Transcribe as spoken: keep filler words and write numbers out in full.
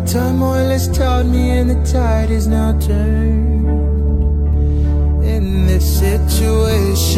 turmoil has taught me, and the tide is now turned. In this situation